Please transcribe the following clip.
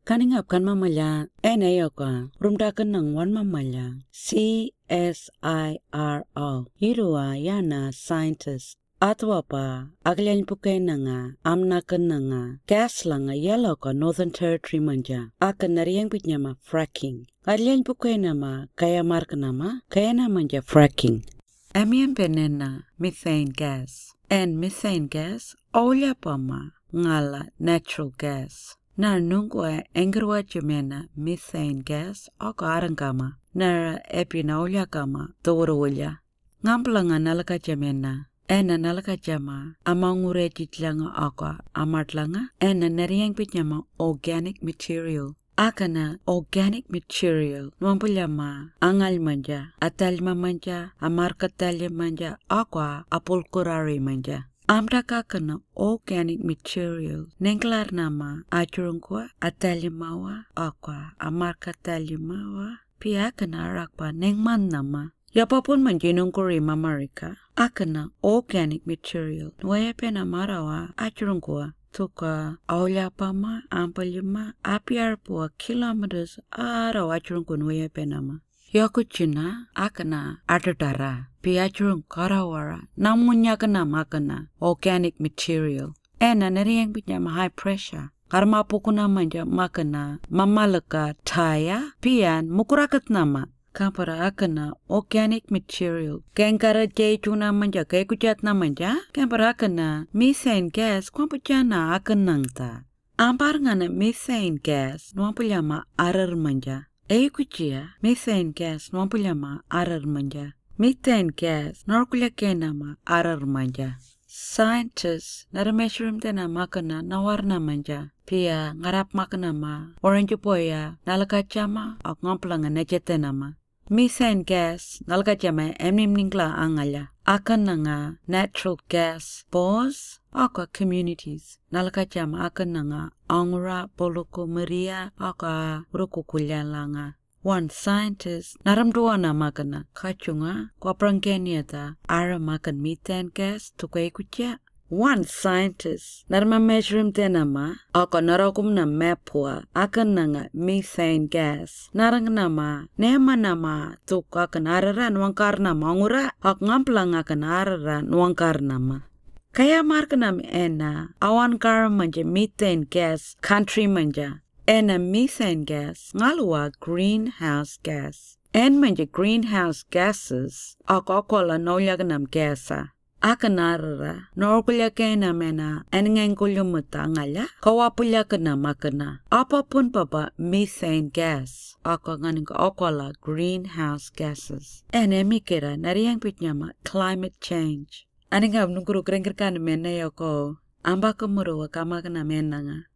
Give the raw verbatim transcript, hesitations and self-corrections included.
Kaningap kan mamala ene yoka rumda kanang wan mamala C S I R O hirua yana scientist atwa pa aglen pukenanga amna kananga gas langa yellow ka Northern Territory manja akan nariyang pitnyama fracking aglen pukenama kaya markanama kaya na manja fracking amian penena methane gas and methane gas olya pama ngala natural gas na nungwa engerwa jemena methane gas o arangama na epina olya kama tawrawolya ngamplanga nalaka jemena ena nalaka jama amangure jitlanga aka amatlanga ena nariyang pitnyama organic material akana organic material nuampulyama angal manja atalma manja amarkatalya manja aka apulkurari manja Amda kakana organic material nenglar nama ajurungwa atalimawa akwa amarka talimawa pia kana rakpa nengman nama yapapun manjinong kuri mamarika akana organic material nuaya pena marawa ajurungwa tuka aulyapama ampalima apiarpua kilometers ara ajurungwa nuaya penama Yakuchina akana atatara piachurung karawara namunya kana makana organic material ena nariyang pinyama high pressure karma pukuna manja makana mamalaka taya pian mukurakat nama kampara akana organic material kengkara jaytuna manja kay kujat na manja kampara akana methane gas kwampujana akanangta ampar ngana methane gas nuampuyama arar manja Eikuchia methane gas nuampulyama arar manja. Methane gas norkulya kenama arar manja. Scientists narameshurum tena makana nawarna manja. Pia ngarap makana ma orange poya nalakachama ak ngampulanga nejetenama. Methane gas nalakachama emnimningla angala. Akan nga natural gas bores aka communities nalakachama akan nga angura poluko maria aka rukukulyalanga. One scientist naramduana makana kachunga kwa prangkeniata ara makan methane gas tukway kutya. One scientist narma measurum tenama aka narakum na mapua akan nga methane gas narang nama nema nama tuk akan arara nuangkar nama angura ak ngamplang akan arara nuangkar nama kaya markanam ena awan kar manja methane gas country manja ena methane gas ngalwa greenhouse gas en manja greenhouse gases ak akola nolyaganam gasa Akan arara norkulya kena mena enengengkulyo mutangala kawapulya kena makana apapun papa methane gas aka nganing akola greenhouse gases ene mikira nariyang pitnyama climate change aninga nungkuru krengkerkan mena yoko amba kemuru kama kena menanga